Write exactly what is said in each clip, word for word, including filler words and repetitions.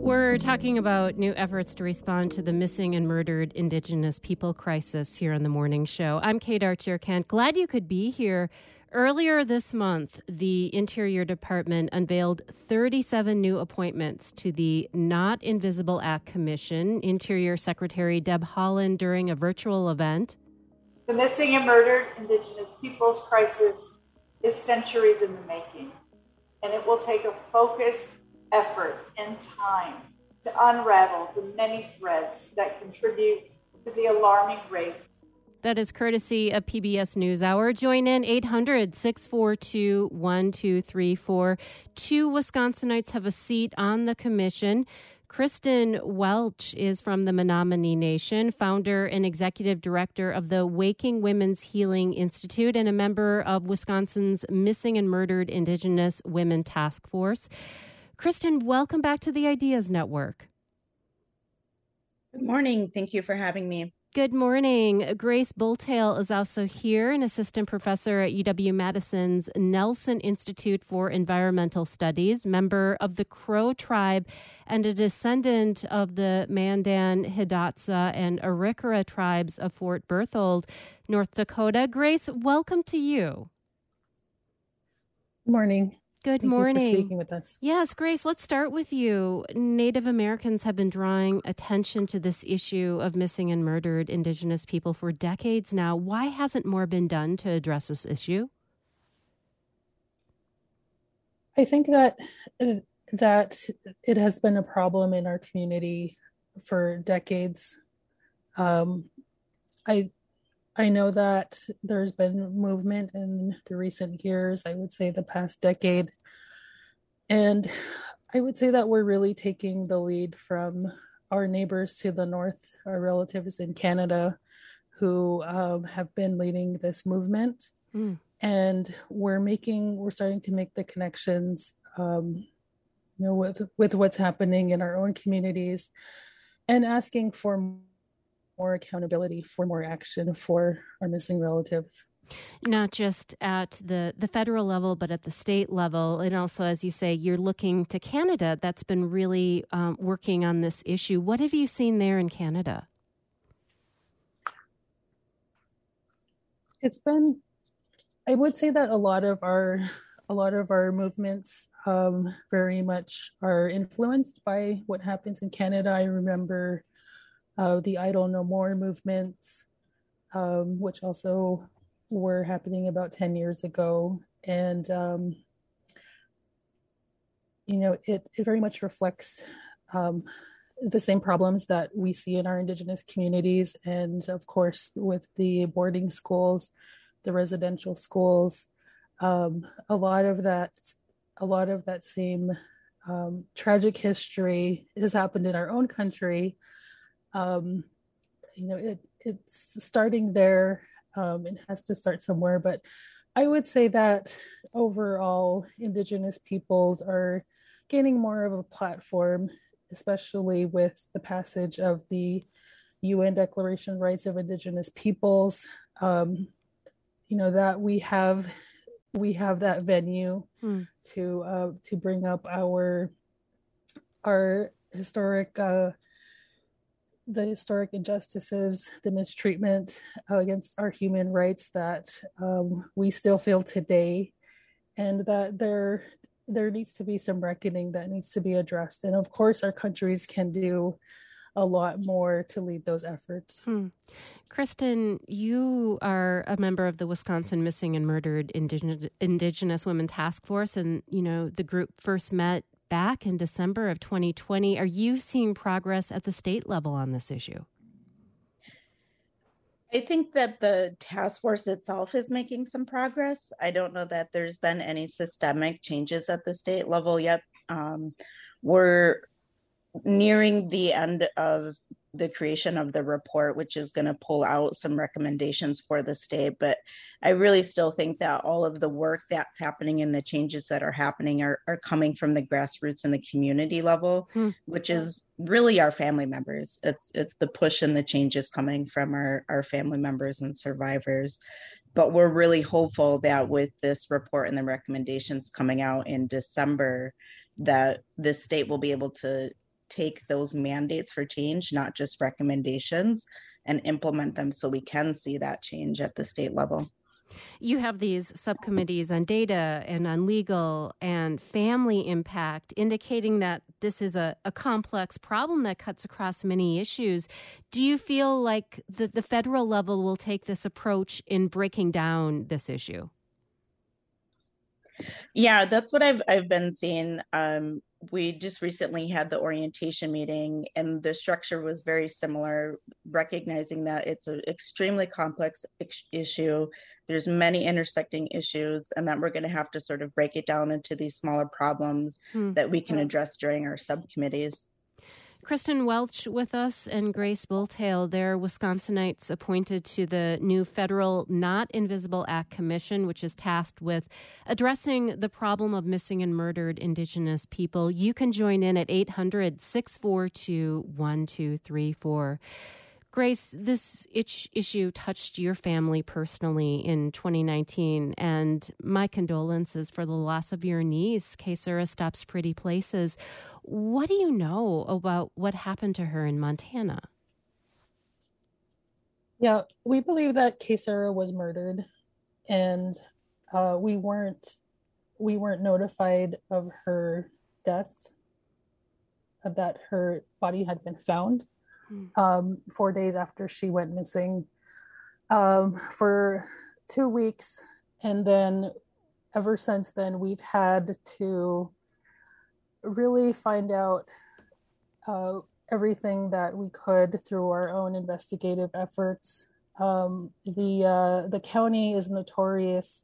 We're talking about new efforts to respond to the missing and murdered Indigenous people crisis here on the morning show. I'm Kate Archer-Kent. Glad you could be here. Earlier this month, the Interior Department unveiled thirty-seven new appointments to the Not Invisible Act Commission. Interior Secretary Deb Haaland during a virtual event. The missing and murdered Indigenous peoples crisis is centuries in the making, and it will take a focused effort and time to unravel the many threads that contribute to the alarming rates. That is courtesy of P B S NewsHour. Join in eight hundred, six four two, one two three four. Two Wisconsinites have a seat on the commission. Kristen Welch is from the Menominee Nation, founder and executive director of the Waking Women's Healing Institute and a member of Wisconsin's Missing and Murdered Indigenous Women Task Force. Kristen, welcome back to the Ideas Network. Good morning. Thank you for having me. Good morning. Grace Bulltail is also here, an assistant professor at U W-Madison's Nelson Institute for Environmental Studies, member of the Crow tribe, and a descendant of the Mandan, Hidatsa, and Arikara tribes of Fort Berthold, North Dakota. Grace, welcome to you. Good morning. Good Thank morning. You for speaking with us. Yes, Grace, let's start with you. Native Americans have been drawing attention to this issue of missing and murdered Indigenous people for decades now. Why hasn't more been done to address this issue? I think that that it has been a problem in our community for decades. Um, I I know that there's been movement in the recent years, I would say the past decade. And I would say that we're really taking the lead from our neighbors to the north, our relatives in Canada, who um, have been leading this movement. Mm. And we're making, we're starting to make the connections, um, you know, with, with what's happening in our own communities and asking for more accountability, for more action for our missing relatives. Not just at the, the federal level, but at the state level. And also, as you say, you're looking to Canada. That's been really um, working on this issue. What have you seen there in Canada? It's been, I would say that a lot of our, a lot of our movements um, very much are influenced by what happens in Canada. I remember Uh, the Idle No More movements, um, which also were happening about ten years ago. And, um, you know, it, it very much reflects um, the same problems that we see in our Indigenous communities. And of course, with the boarding schools, the residential schools, um, a lot of that, a lot of that same um, tragic history has happened in our own country. Um, you know, it, it's starting there. Um, it has to start somewhere, but I would say that overall Indigenous peoples are gaining more of a platform, especially with the passage of the U N Declaration of Rights of Indigenous Peoples. Um, you know, that we have, we have that venue hmm. to, uh, to bring up our, our historic, uh, the historic injustices, the mistreatment uh, against our human rights that um, we still feel today, and that there there needs to be some reckoning that needs to be addressed. And of course, our countries can do a lot more to lead those efforts. Hmm. Kristen, you are a member of the Wisconsin Missing and Murdered Indigenous, Indigenous Women Task Force, and you know the group first met back in December of twenty twenty. Are you seeing progress at the state level on this issue? I think that the task force itself is making some progress. I don't know that there's been any systemic changes at the state level yet. Um, we're nearing the end of the creation of the report, which is going to pull out some recommendations for the state. But I really still think that all of the work that's happening and the changes that are happening are, are coming from the grassroots and the community level, hmm. which is really our family members. It's it's the push and the changes coming from our, our family members and survivors. But we're really hopeful that with this report and the recommendations coming out in December, that the state will be able to take those mandates for change, not just recommendations, and implement them so we can see that change at the state level. You have these subcommittees on data and on legal and family impact, indicating that this is a, a complex problem that cuts across many issues. Do you feel like the, the federal level will take this approach in breaking down this issue? Yeah, that's what I've I've been seeing. Um, we just recently had the orientation meeting, and the structure was very similar, recognizing that it's an extremely complex issue. There's many intersecting issues, and that we're going to have to sort of break it down into these smaller problems hmm. that we can address during our subcommittees. Kristen Welch with us and Grace Bulltail. They're Wisconsinites appointed to the new federal Not Invisible Act Commission, which is tasked with addressing the problem of missing and murdered Indigenous people. You can join in at eight hundred, six four two, one two three four. Grace, this itch issue touched your family personally in twenty nineteen, and my condolences for the loss of your niece, Kaysura Stops Pretty Places. What do you know about what happened to her in Montana? Yeah, we believe that Kaysura was murdered, and uh, we weren't we weren't notified of her death, uh, that her body had been found. Um, four days after she went missing, um, for two weeks. And then ever since then, we've had to really find out uh, everything that we could through our own investigative efforts. Um, the, uh, the county is notorious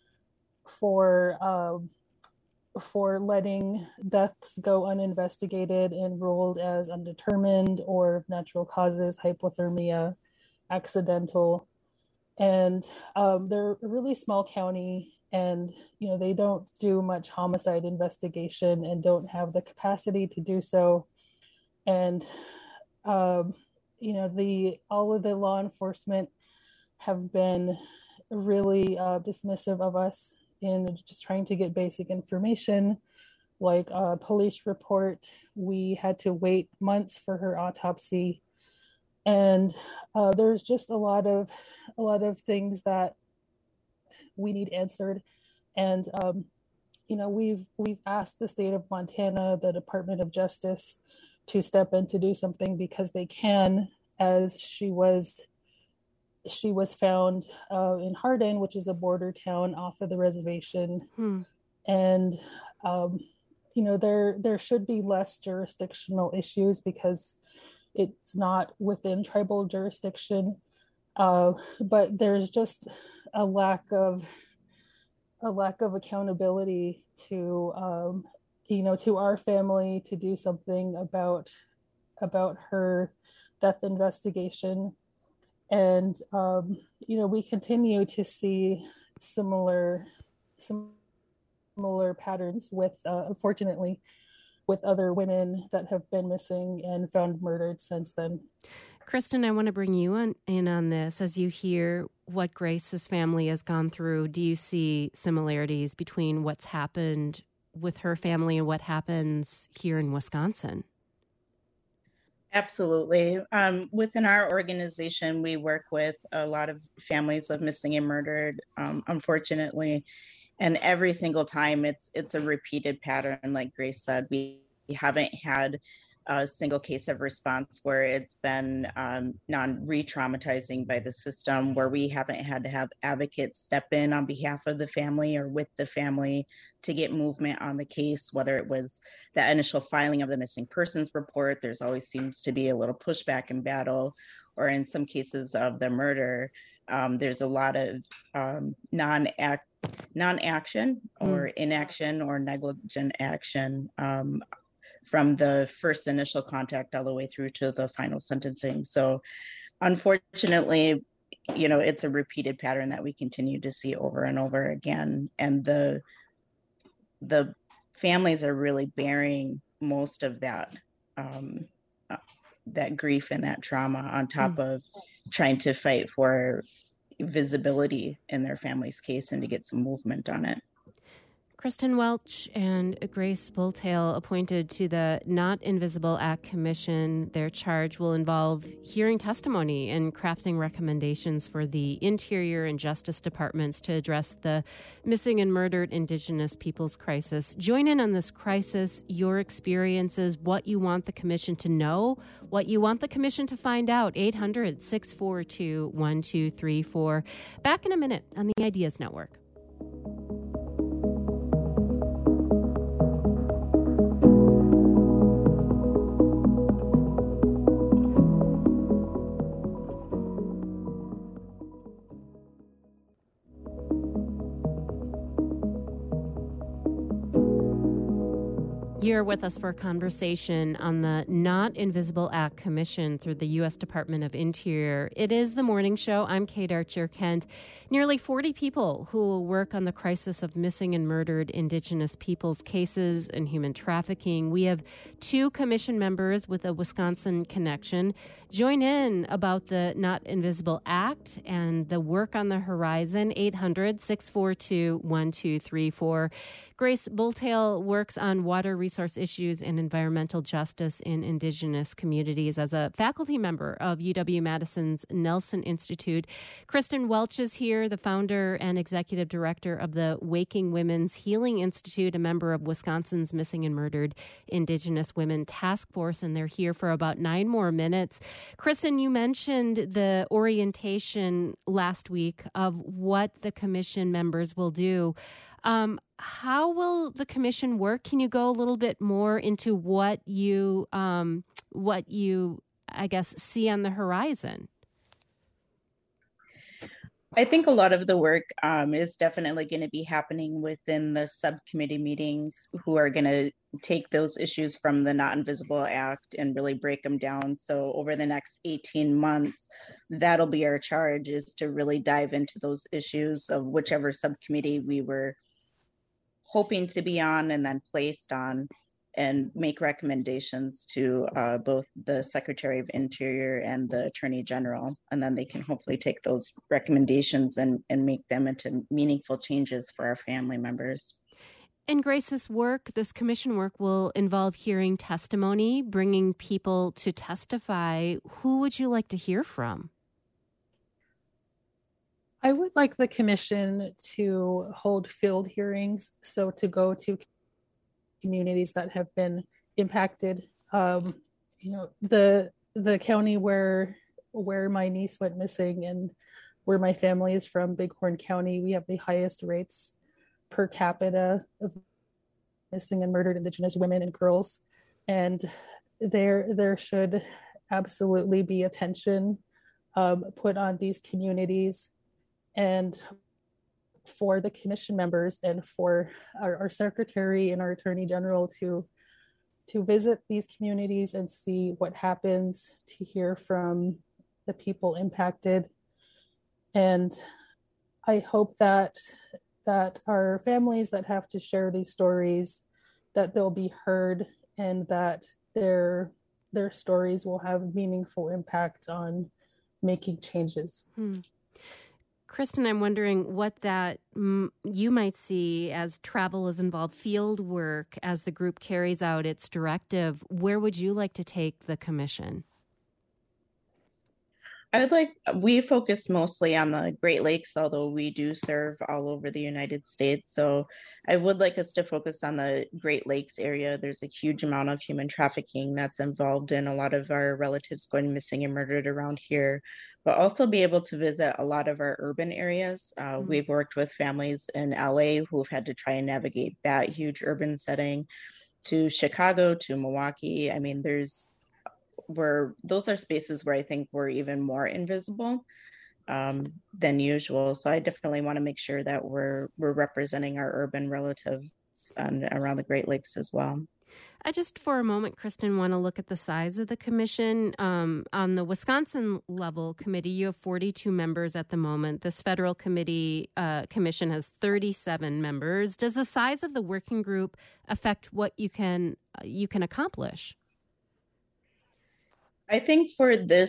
for um, for letting deaths go uninvestigated and ruled as undetermined or natural causes, hypothermia, accidental. And um, they're a really small county, and you know they don't do much homicide investigation and don't have the capacity to do so. And um, you know the all of the law enforcement have been really uh, dismissive of us in just trying to get basic information, like a police report. We had to wait months for her autopsy, and uh, there's just a lot of a lot of things that we need answered. And um, you know, we've we've asked the state of Montana, the Department of Justice, to step in to do something because they can, as she was. She was found uh, in Hardin, which is a border town off of the reservation. Hmm. And, um, you know, there there should be less jurisdictional issues because it's not within tribal jurisdiction. Uh, but there's just a lack of a lack of accountability to, um, you know, to our family to do something about about her death investigation. And, um, you know, we continue to see similar, similar patterns with, uh, unfortunately, with other women that have been missing and found murdered since then. Kristen, I want to bring you on, in on this. As you hear what Grace's family has gone through, do you see similarities between what's happened with her family and what happens here in Wisconsin? Absolutely. Um, within our organization, we work with a lot of families of missing and murdered, um, unfortunately. And every single time it's it's a repeated pattern. Like Grace said, we haven't had a single case of response where it's been um, non-re-traumatizing by the system, where we haven't had to have advocates step in on behalf of the family or with the family to get movement on the case, whether it was the initial filing of the missing persons report. There's always seems to be a little pushback and battle, or in some cases of the murder, um, there's a lot of um, non-act, non-action or mm. inaction or negligent action um, from the first initial contact all the way through to the final sentencing. So unfortunately, you know, it's a repeated pattern that we continue to see over and over again. And the the families are really bearing most of that um, uh, that grief and that trauma on top mm. of trying to fight for visibility in their family's case and to get some movement on it. Kristen Welch and Grace Bulltail appointed to the Not Invisible Act Commission. Their charge will involve hearing testimony and crafting recommendations for the Interior and Justice Departments to address the missing and murdered Indigenous peoples crisis. Join in on this crisis, your experiences, what you want the commission to know, what you want the commission to find out. eight hundred, six four two, one two three four. Back in a minute on the Ideas Network. You're with us for a conversation on the Not Invisible Act Commission through the U S Department of Interior. It is the morning show. I'm Kate Archer-Kent. Nearly forty people who will work on the crisis of missing and murdered Indigenous peoples cases and human trafficking. We have two commission members with a Wisconsin connection. Join in about the Not Invisible Act and the work on the horizon. eight hundred, six four two, one two three four. Grace Bulltail works on water resource issues and environmental justice in Indigenous communities as a faculty member of U W-Madison's Nelson Institute. Kristen Welch is here, the founder and executive director of the Waking Women's Healing Institute, a member of Wisconsin's Missing and Murdered Indigenous Women Task Force, and they're here for about nine more minutes. Kristen, you mentioned the orientation last week of what the commission members will do. Um, how will the commission work? Can you go a little bit more into what you, um, what you, I guess, see on the horizon? I think a lot of the work um, is definitely going to be happening within the subcommittee meetings, who are going to take those issues from the Not Invisible Act and really break them down. So over the next eighteen months, that'll be our charge, is to really dive into those issues of whichever subcommittee we were hoping to be on and then placed on, and make recommendations to uh, both the Secretary of Interior and the Attorney General. And then they can hopefully take those recommendations and, and make them into meaningful changes for our family members. And Grace, this work, this commission work will involve hearing testimony, bringing people to testify. Who would you like to hear from? I would like the commission to hold field hearings, so to go to communities that have been impacted. Um, you know, the the county where where my niece went missing and where my family is from, Bighorn County, we have the highest rates per capita of missing and murdered Indigenous women and girls, and there there should absolutely be attention um, put on these communities. And for the commission members and for our, our secretary and our attorney general to to visit these communities and see what happens, to hear from the people impacted. And I hope that that our families that have to share these stories, that they'll be heard, and that their their stories will have meaningful impact on making changes. Hmm. Kristen, I'm wondering what that mm, you might see as travel is involved, field work, as the group carries out its directive. Where would you like to take the commission? I would like, we focus mostly on the Great Lakes, although we do serve all over the United States. So I would like us to focus on the Great Lakes area. There's a huge amount of human trafficking that's involved in a lot of our relatives going missing and murdered around here, but also be able to visit a lot of our urban areas. Uh, mm-hmm. We've worked with families in L A who've had to try and navigate that huge urban setting, to Chicago, to Milwaukee. I mean, there's where those are spaces where I think we're even more invisible um, than usual. So I definitely want to make sure that we're we're representing our urban relatives and around the Great Lakes as well. I just for a moment, Kristen, want to look at the size of the commission. Um, on the Wisconsin level committee, you have forty-two members at the moment. This federal committee uh, commission has thirty-seven members. Does the size of the working group affect what you can uh, you can accomplish? I think for this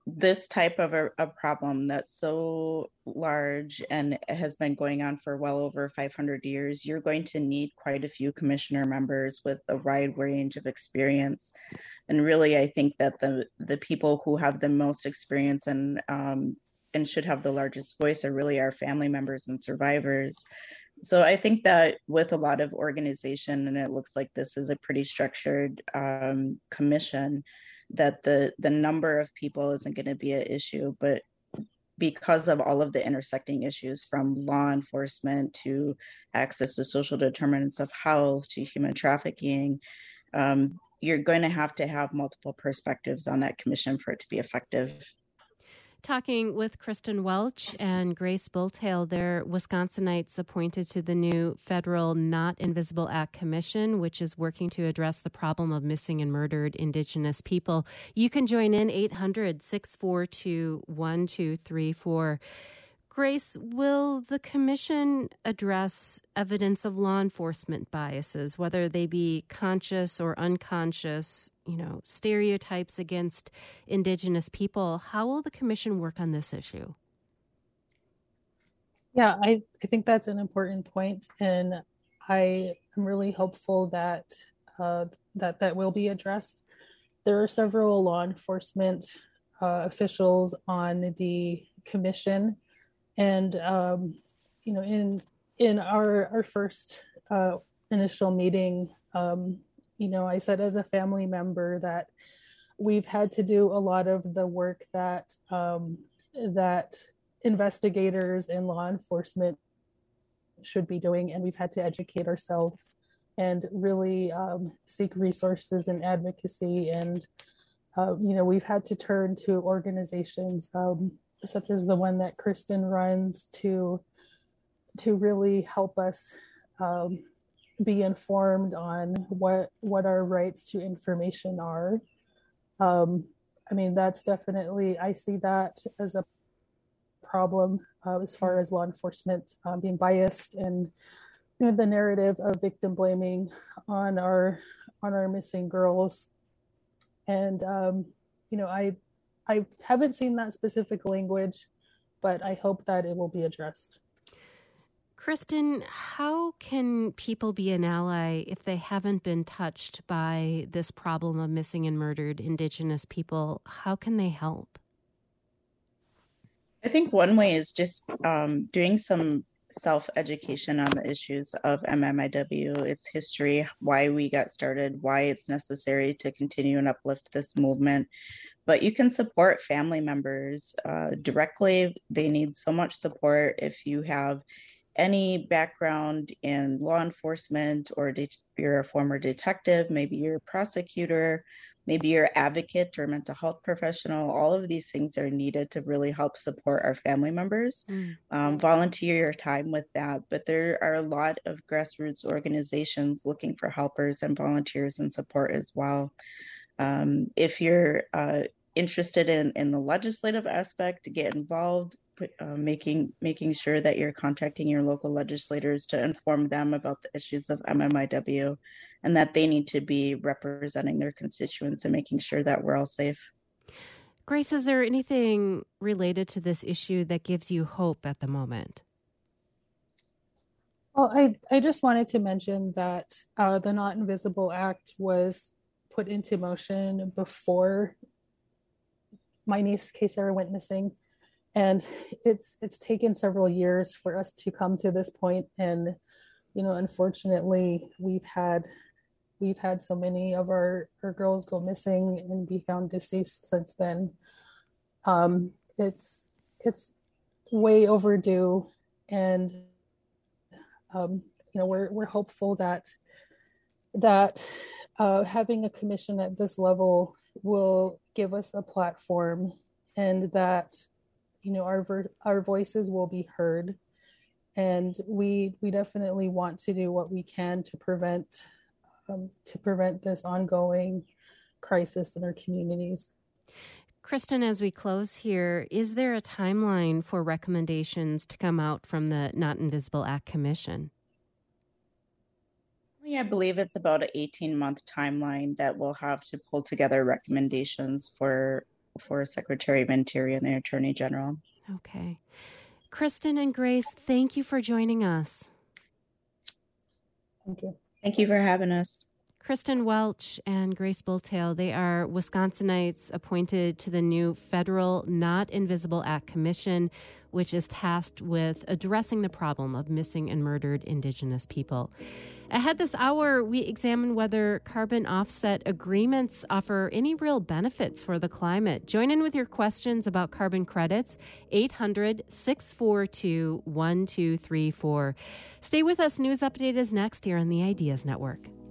this type of a, a problem that's so large and has been going on for well over five hundred years, you're going to need quite a few commissioner members with a wide range of experience. And really, I think that the the people who have the most experience and um, and should have the largest voice are really our family members and survivors. So I think that with a lot of organization, and it looks like this is a pretty structured um, commission, that the the number of people isn't going to be an issue, but because of all of the intersecting issues from law enforcement to access to social determinants of health to human trafficking, um, you're going to have to have multiple perspectives on that commission for it to be effective. Talking with Kristen Welch and Grace Bultail, they're Wisconsinites appointed to the new federal Not Invisible Act Commission, which is working to address the problem of missing and murdered Indigenous people. You can join in eight hundred, six four two, one two three four. Grace, will the commission address evidence of law enforcement biases, whether they be conscious or unconscious, you know, stereotypes against Indigenous people? How will the commission work on this issue? Yeah, I, I think that's an important point, and I am really hopeful that uh, that that will be addressed. There are several law enforcement uh, officials on the commission. And, um, you know, in in our, our first uh, initial meeting, um, you know, I said as a family member that we've had to do a lot of the work that um, that investigators and law enforcement should be doing. And we've had to educate ourselves and really um, seek resources and advocacy. And, uh, you know, we've had to turn to organizations um, such as the one that Kristen runs to to really help us um, be informed on what what our rights to information are. Um, I mean, that's definitely, I see that as a problem uh, as far as law enforcement um, being biased and, you know, the narrative of victim blaming on our on our missing girls. And um, you know, I. I haven't seen that specific language, but I hope that it will be addressed. Kristen, how can people be an ally if they haven't been touched by this problem of missing and murdered Indigenous people? How can they help? I think one way is just um, doing some self-education on the issues of M M I W, its history, why we got started, why it's necessary to continue and uplift this movement. But you can support family members uh, directly. They need so much support. If you have any background in law enforcement, or de- you're a former detective, maybe you're a prosecutor, maybe you're an advocate or a mental health professional, all of these things are needed to really help support our family members. Mm. Um, volunteer your time with that. But there are a lot of grassroots organizations looking for helpers and volunteers and support as well. Um, if you're uh, interested in, in the legislative aspect, to get involved, uh, making making sure that you're contacting your local legislators to inform them about the issues of M M I W and that they need to be representing their constituents and making sure that we're all safe. Grace, is there anything related to this issue that gives you hope at the moment? Well, I, I just wanted to mention that uh, the Not Invisible Act was put into motion before my niece Kaysara went missing, and it's it's taken several years for us to come to this point. And you know, unfortunately, we've had we've had so many of our, our girls go missing and be found deceased since then. Um, it's it's way overdue, and um, you know, we're we're hopeful that that uh, having a commission at this level will give us a platform, and that, you know, our ver- our voices will be heard, and we we definitely want to do what we can to prevent um, to prevent this ongoing crisis in our communities. Kristen, as we close here, is there a timeline for recommendations to come out from the Not Invisible Act Commission? I believe it's about an eighteen-month timeline that we'll have to pull together recommendations for for Secretary Venturi and the Attorney General. Okay. Kristen and Grace, thank you for joining us. Thank you. Thank you for having us. Kristen Welch and Grace Bultail, they are Wisconsinites appointed to the new Federal Not Invisible Act Commission, which is tasked with addressing the problem of missing and murdered Indigenous people. Ahead this hour, we examine whether carbon offset agreements offer any real benefits for the climate. Join in with your questions about carbon credits, eight hundred, six four two, one two three four. Stay with us. News Update is next here on the Ideas Network.